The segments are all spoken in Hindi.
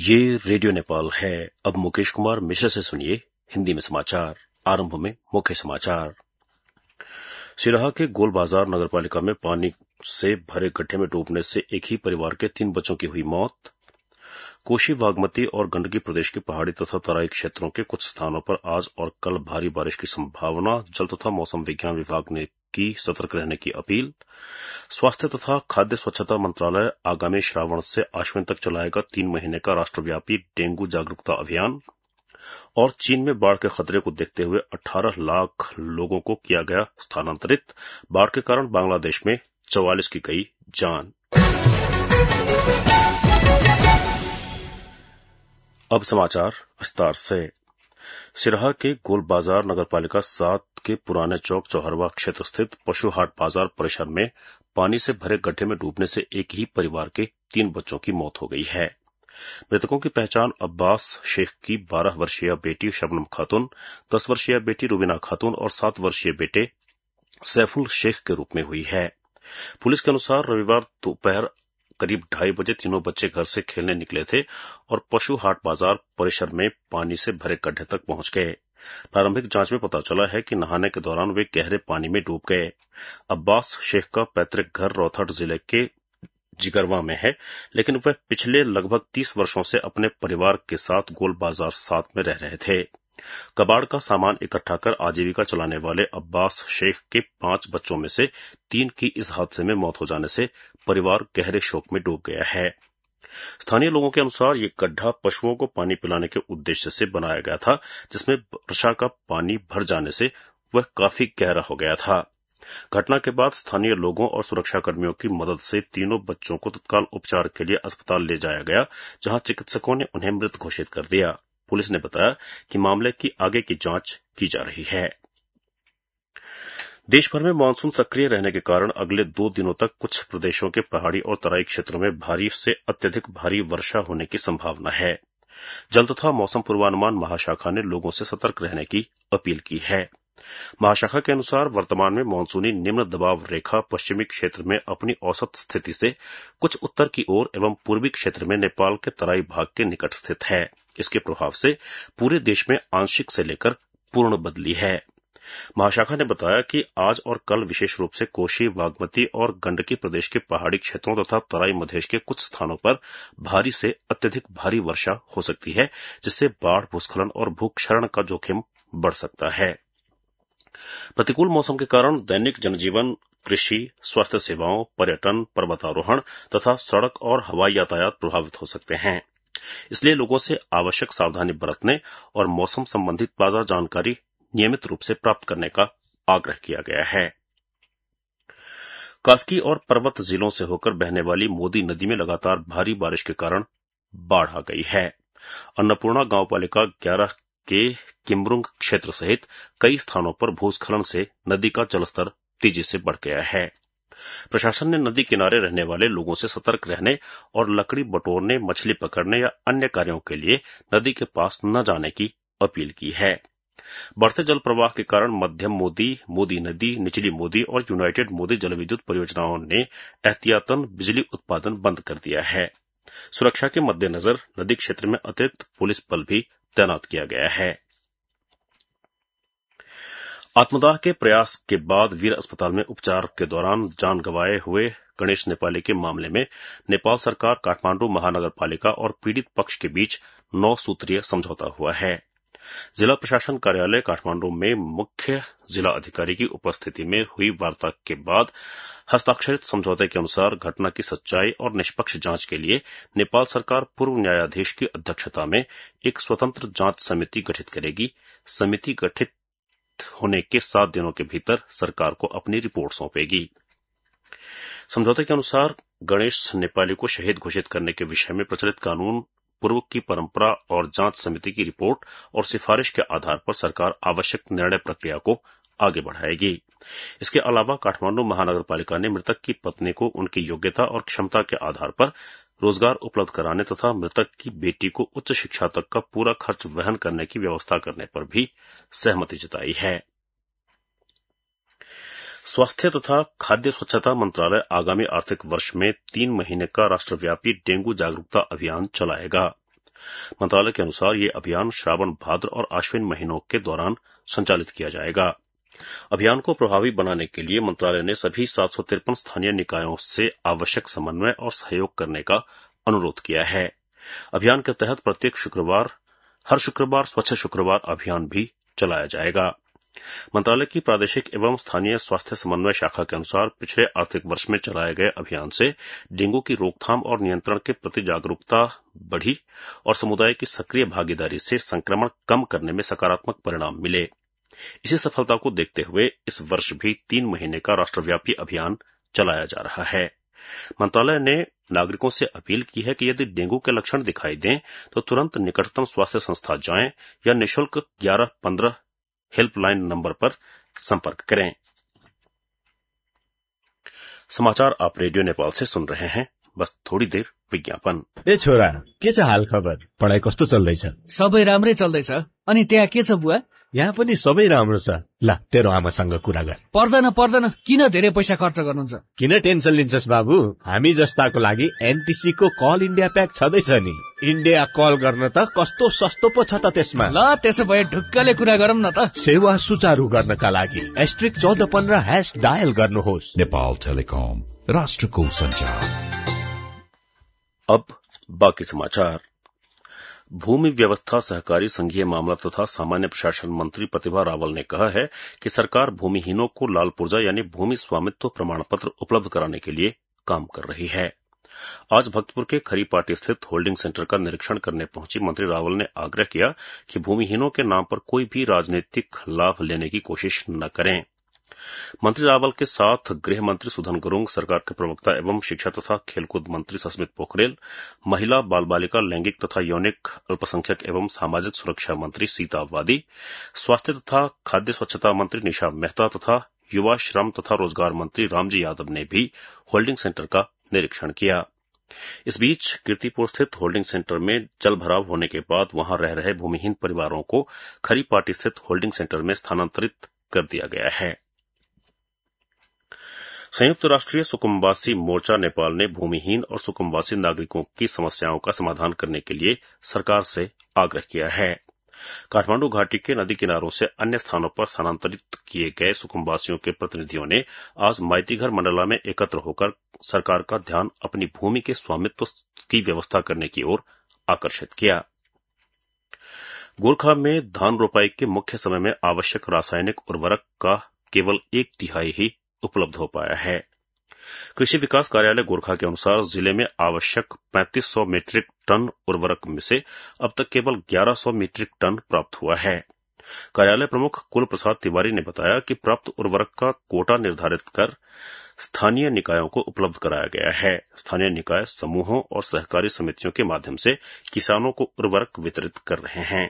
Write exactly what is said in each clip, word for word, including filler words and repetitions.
ये रेडियो नेपाल है। अब मुकेश कुमार मिश्र से सुनिए हिंदी में समाचार। आरंभ में मुख्य समाचार। सिराहा के गोल बाजार नगरपालिका में पानी से भरे गड्ढे में डूबने से एक ही परिवार के तीन बच्चों की हुई मौत। कोशी, बागमती और गंडकी प्रदेश के पहाड़ी तथा तराई क्षेत्रों के कुछ स्थानों पर आज और कल भारी बारिश की संभावना। जल तथा मौसम विज्ञान विभाग ने की सतर्क रहने की अपील। स्वास्थ्य तथा खाद्य स्वच्छता मंत्रालय आगामी श्रावण से आश्विन तक चलाएगा तीन महीने का राष्ट्रव्यापी डेंगू जागरूकता अभियान। और चीन में बाढ़ के खतरे को देखते हुए अठारह लाख लोगों को किया गया स्थानांतरित। बाढ़ के कारण बांग्लादेश में चौवालीस की गई जान। अब समाचार विस्तार से। सिराहा के गोल बाजार नगरपालिका सात के पुराने चौक चौहरवा क्षेत्र स्थित पशु हाट बाजार परिसर में पानी से भरे गड्ढे में डूबने से एक ही परिवार के तीन बच्चों की मौत हो गई है। मृतकों की पहचान अब्बास शेख की बारह वर्षीय बेटी शबनम खातून, दस वर्षीय बेटी रुबीना खातून और सात वर्षीय बेटे सैफुल शेख के रूप में हुई है। पुलिस के अनुसार रविवार दोपहर करीब ढाई बजे तीनों बच्चे घर से खेलने निकले थे और पशु हाट बाजार परिसर में पानी से भरे गड्ढे तक पहुंच गए। प्रारंभिक जांच में पता चला है कि नहाने के दौरान वे गहरे पानी में डूब गए। अब्बास शेख का पैतृक घर रोहतक जिले के जिगरवा में है, लेकिन वह पिछले लगभग तीस वर्षों से अपने परिवार के साथ गोल बाजार सात में रह रहे थे। कबाड़ का सामान इकट्ठा कर आजीविका चलाने वाले अब्बास शेख के पांच बच्चों में से तीन की इस हादसे में मौत हो जाने से परिवार गहरे शोक में डूब गया है। स्थानीय लोगों के अनुसार ये गड्ढा पशुओं को पानी पिलाने के उद्देश्य से बनाया गया था, जिसमें वर्षा का पानी भर जाने से वह काफी गहरा हो गया था। घटना के बाद स्थानीय लोगों और सुरक्षाकर्मियों की मदद से तीनों बच्चों को तत्काल उपचार के लिए अस्पताल ले जाया गया, जहां चिकित्सकों ने उन्हें मृत घोषित कर दिया। पुलिस ने बताया कि मामले की आगे की जांच की जा रही है। देश भर में मानसून सक्रिय रहने के कारण अगले दो दिनों तक कुछ प्रदेशों के पहाड़ी और तराई क्षेत्रों में भारी से अत्यधिक भारी वर्षा होने की संभावना है। जल तथा मौसम पूर्वानुमान महाशाखा ने लोगों से सतर्क रहने की अपील की है। महाशाखा के अनुसार वर्तमान में मानसूनी निम्न दबाव रेखा पश्चिमी क्षेत्र में अपनी औसत स्थिति से कुछ उत्तर की ओर एवं पूर्वी क्षेत्र में नेपाल के तराई भाग के निकट स्थित है। इसके प्रभाव से पूरे देश में आंशिक से लेकर पूर्ण बदली है। महाशाखा ने बताया कि आज और कल विशेष रूप से कोशी, बागमती और गंडकी प्रदेश के पहाड़ी क्षेत्रों तथा तराई मधेश के कुछ स्थानों पर भारी से अत्यधिक भारी वर्षा हो सकती है, जिससे बाढ़, भूस्खलन और भूक्षरण का जोखिम बढ़ सकता है। प्रतिकूल मौसम के कारण दैनिक जनजीवन, कृषि, स्वास्थ्य सेवाओं, पर्यटन, पर्वतारोहण तथा सड़क और हवाई यातायात प्रभावित हो सकते हैं। इसलिए लोगों से आवश्यक सावधानी बरतने और मौसम संबंधित ताजा जानकारी नियमित रूप से प्राप्त करने का आग्रह किया गया है। कास्की और पर्वत जिलों से होकर बहने वाली मोदी नदी में लगातार भारी बारिश के कारण बाढ़ आ गई है। अन्नपूर्णा गांव पालिका ग्यारह के किमरुंग क्षेत्र सहित कई स्थानों पर भूस्खलन से नदी का जलस्तर तेजी से बढ़ गया है। प्रशासन ने नदी किनारे रहने वाले लोगों से सतर्क रहने और लकड़ी बटोरने, मछली पकड़ने या अन्य कार्यों के लिए नदी के पास न जाने की अपील की है। बढ़ते जल प्रवाह के कारण मध्यम मोदी, मोदी नदी, निचली मोदी और यूनाइटेड मोदी जलविद्युत परियोजनाओं ने एहतियातन बिजली उत्पादन बंद कर दिया है। सुरक्षा के मद्देनजर नदी क्षेत्र में अतिरिक्त पुलिस बल भी तैनात किया गया है। आत्मदाह के प्रयास के बाद वीर अस्पताल में उपचार के दौरान जान गंवाए हुए गणेश नेपाली के मामले में नेपाल सरकार, काठमांडू महानगर पालिका और पीड़ित पक्ष के बीच नौ सूत्रीय समझौता हुआ है। जिला प्रशासन कार्यालय काठमांडू में मुख्य जिला अधिकारी की उपस्थिति में हुई वार्ता के बाद हस्ताक्षरित समझौते के अनुसार घटना की सच्चाई और निष्पक्ष जांच के लिए नेपाल सरकार पूर्व न्यायाधीश की अध्यक्षता में एक स्वतंत्र जांच समिति गठित करेगी। समिति गठित होने के सात दिनों के भीतर सरकार को अपनी रिपोर्ट सौंपेगी। समझौते के अनुसार गणेश नेपाली को शहीद घोषित करने के विषय में प्रचलित कानून, पूर्व की परंपरा और जांच समिति की रिपोर्ट और सिफारिश के आधार पर सरकार आवश्यक निर्णय प्रक्रिया को आगे बढ़ाएगी। इसके अलावा काठमांडू महानगरपालिका ने मृतक की पत्नी को उनकी योग्यता और क्षमता के आधार पर रोजगार उपलब्ध कराने तथा मृतक की बेटी को उच्च शिक्षा तक का पूरा खर्च वहन करने की व्यवस्था करने पर भी सहमति जताई है। स्वास्थ्य तथा खाद्य स्वच्छता मंत्रालय आगामी आर्थिक वर्ष में तीन महीने का राष्ट्रव्यापी डेंगू जागरूकता अभियान चलाएगा। मंत्रालय के अनुसार ये अभियान श्रावण, भाद्र और आश्विन महीनों के दौरान संचालित किया जाएगा। अभियान को प्रभावी बनाने के लिए मंत्रालय ने सभी सात सौ तिरपन स्थानीय निकायों से आवश्यक समन्वय और सहयोग करने का अनुरोध किया है। अभियान के तहत प्रत्येक शुक्रवार हर शुक्रवार स्वच्छ शुक्रवार अभियान भी चलाया जाएगा। मंत्रालय की प्रादेशिक एवं स्थानीय स्वास्थ्य समन्वय शाखा के अनुसार पिछले आर्थिक वर्ष में चलाए गए अभियान से डेंगू की रोकथाम और नियंत्रण के प्रति जागरूकता बढ़ी और समुदाय की सक्रिय भागीदारी से संक्रमण कम करने में सकारात्मक परिणाम मिले। इसी सफलता को देखते हुए इस वर्ष भी तीन महीने का राष्ट्रव्यापी अभियान चलाया जा रहा है। मंत्रालय ने नागरिकों से अपील की है कि यदि डेंगू के लक्षण दिखाई दें तो तुरंत निकटतम स्वास्थ्य संस्था जाएं या निःशुल्क ग्यारह पंद्रह हेल्पलाइन नंबर पर संपर्क करें। समाचार आप रेडियो नेपाल से सुन रहे हैं। बस थोड़ी देर विज्ञापन। ए छोरा, के छ हाल खबर? पढाइ कस्तो चल्दैछ? सबै राम्रै चल्दैछ। अनि त्यहाँ के छ बुवा? यहाँ पनि सबै राम्रो छ। ल, तेरो आमासँग कुरा गर। पर्दैन पर्दैन, किन धेरै पैसा खर्च गर्नुहुन्छ? किन टेन्सन लिन्छस् बाबु? हामी जस्ताको लागि एनटीसी को कल इन्डिया प्याक छँदैछ नि। इन्डिया कल गर्न त कस्तो सस्तो पो छ त त्यसमा। ल, त्यसो भए ढुक्कले कुरा गरौँ न त। सेवा सुचारू गर्नका लागि एस्ट्रिक चौध पन्ध्र हैश डायल गर्नुहोस्। नेपाल टेलिकम, राष्ट्रको संचार। अब बाकी समाचार। भूमि व्यवस्था, सहकारी, संघीय मामला तथा सामान्य प्रशासन मंत्री प्रतिभा रावल ने कहा है कि सरकार भूमिहीनों को लाल पुर्जा यानी भूमि स्वामित्व प्रमाण पत्र उपलब्ध कराने के लिए काम कर रही है। आज भक्तपुर के खरीपाटी स्थित होल्डिंग सेंटर का निरीक्षण करने पहुंची मंत्री रावल ने आग्रह किया कि भूमिहीनों के नाम पर कोई भी राजनीतिक लाभ लेने की कोशिश न करें। मंत्री रावल के साथ गृह मंत्री सुधन गुरुंग, सरकार के प्रवक्ता एवं शिक्षा तथा खेलकूद मंत्री सस्मित पोखरेल, महिला बाल बालिका लैंगिक तथा यौनिक अल्पसंख्यक एवं सामाजिक सुरक्षा मंत्री सीता वादी, स्वास्थ्य तथा खाद्य स्वच्छता मंत्री निशा मेहता तथा युवा, श्रम तथा रोजगार मंत्री रामजी यादव ने भी होल्डिंग सेंटर का निरीक्षण किया। इस बीच कीर्तिपुर स्थित होल्डिंग सेंटर में जल भराव होने के बाद वहां रह रहे भूमिहीन परिवारों को खरीपाटी स्थित होल्डिंग सेंटर में स्थानांतरित कर दिया गया है। संयुक्त राष्ट्रीय सुकुम्बासी मोर्चा नेपाल ने भूमिहीन और सुकुम्बासी नागरिकों की समस्याओं का समाधान करने के लिए सरकार से आग्रह किया है। काठमांडू घाटी के नदी किनारों से अन्य स्थानों पर स्थानांतरित किए गए सुकुम्बासियों के प्रतिनिधियों ने आज माइतीघर मंडला में एकत्र होकर सरकार का ध्यान अपनी भूमि के स्वामित्व की व्यवस्था करने की ओर आकर्षित किया। गोरखा में धान रोपाई के मुख्य समय में आवश्यक रासायनिक उर्वरक का केवल एक तिहाई ही उपलब्ध हो पाया है। कृषि विकास कार्यालय गोरखा के अनुसार जिले में आवश्यक पैंतीस सौ मीट्रिक टन उर्वरक में से अब तक केवल ग्यारह सौ मीट्रिक टन प्राप्त हुआ है। कार्यालय प्रमुख कुल प्रसाद तिवारी ने बताया कि प्राप्त उर्वरक का कोटा निर्धारित कर स्थानीय निकायों को उपलब्ध कराया गया है। स्थानीय निकाय समूहों और सहकारी समितियों के माध्यम से किसानों को उर्वरक वितरित कर रहे हैं।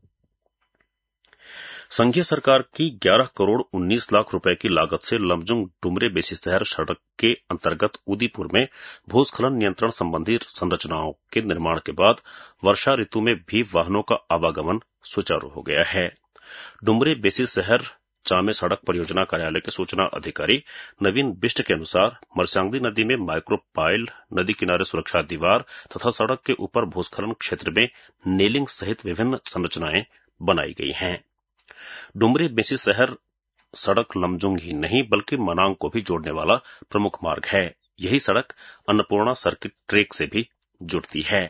संघीय सरकार की ग्यारह करोड़ उन्नीस लाख रुपए की लागत से लमजुंग डुमरे बेसी शहर सड़क के अंतर्गत उदयपुर में भूस्खलन नियंत्रण संबंधी संरचनाओं के निर्माण के बाद वर्षा ऋतु में भी वाहनों का आवागमन सुचारू हो गया है। डुमरे बेसी शहर चामे सड़क परियोजना कार्यालय के सूचना अधिकारी नवीन बिष्ट के अनुसार मरस्यांगदी नदी में माइक्रो पाइल, नदी किनारे सुरक्षा दीवार तथा सड़क के ऊपर भूस्खलन क्षेत्र में नेलिंग सहित विभिन्न संरचनाएं बनाई गई हैं। डुमरे बेसी शहर सड़क लमजुंग ही नहीं बल्कि मनांग को भी जोड़ने वाला प्रमुख मार्ग है। यही सड़क अन्नपूर्णा सर्किट ट्रैक से भी जुड़ती है।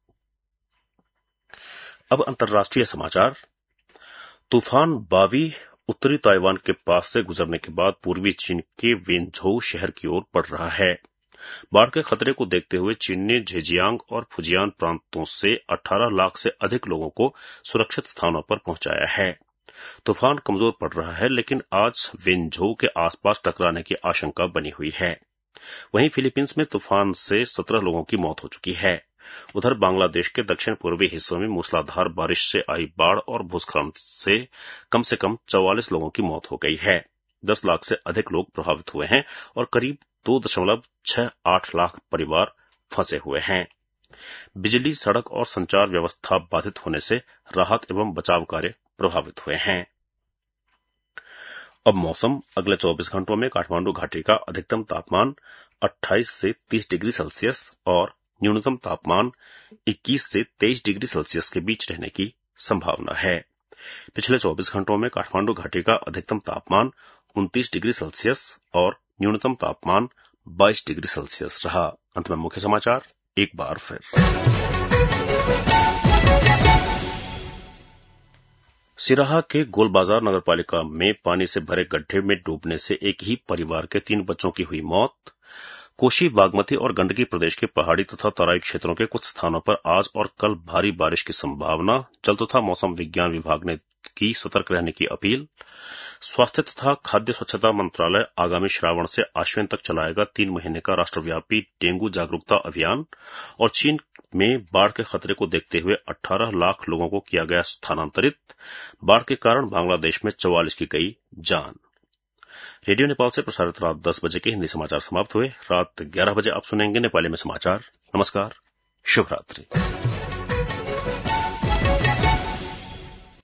अब अंतर्राष्ट्रीय समाचार। तूफान बावी उत्तरी ताइवान के पास से गुजरने के बाद पूर्वी चीन के वेनझोउ शहर की ओर बढ़ रहा है। बाढ़ के खतरे को देखते हुए चीन ने झेजियांग और फुजियान प्रांतों से अठारह लाख से अधिक लोगों को सुरक्षित स्थानों पर पहुंचाया है। तूफान कमजोर पड़ रहा है लेकिन आज वेनझोउ के आसपास टकराने की आशंका बनी हुई है। वहीं फिलीपींस में तूफान से सत्रह लोगों की मौत हो चुकी है। उधर बांग्लादेश के दक्षिण पूर्वी हिस्सों में मूसलाधार बारिश से आई बाढ़ और भूस्खलन से कम से कम चौवालीस लोगों की मौत हो गई है। दस लाख से अधिक लोग प्रभावित हुए हैं और करीब दो दशमलव छह आठ लाख परिवार फंसे हुए हैं। बिजली, सड़क और संचार व्यवस्था बाधित होने से राहत एवं बचाव कार्य प्रभावित हुए हैं। अब मौसम। अगले चौबीस घंटों में काठमांडू घाटी का अधिकतम तापमान अट्ठाईस से तीस डिग्री सेल्सियस और न्यूनतम तापमान इक्कीस से तेईस डिग्री सेल्सियस के बीच रहने की संभावना है। पिछले चौबीस घंटों में काठमांडू घाटी का अधिकतम तापमान उनतीस डिग्री सेल्सियस और न्यूनतम तापमान बाईस डिग्री सेल्सियस रहा। अंत में मुख्य समाचार एक बार फिर। सिराहा के गोलबाजार नगरपालिका में पानी से भरे गड्ढे में डूबने से एक ही परिवार के तीन बच्चों की हुई मौत। कोसी, बागमती और गंडकी प्रदेश के पहाड़ी तथा तराई क्षेत्रों के कुछ स्थानों पर आज और कल भारी बारिश की संभावना। जल तथा मौसम विज्ञान विभाग ने की सतर्क रहने की अपील। स्वास्थ्य तथा खाद्य स्वच्छता मंत्रालय आगामी श्रावण से आश्विन तक चलाएगा तीन महीने का राष्ट्रव्यापी डेंगू जागरूकता अभियान। और चीन में बाढ़ के खतरे को देखते हुए अठारह लाख लोगों को किया गया स्थानांतरित। बाढ़ के कारण बांग्लादेश में चौवालीस की गई जान। रेडियो नेपाल से प्रसारित रात दस बजे के हिंदी समाचार समाप्त हुए। रात ग्यारह बजे आप सुनेंगे नेपाली में समाचार। नमस्कार, शुभ रात्रि।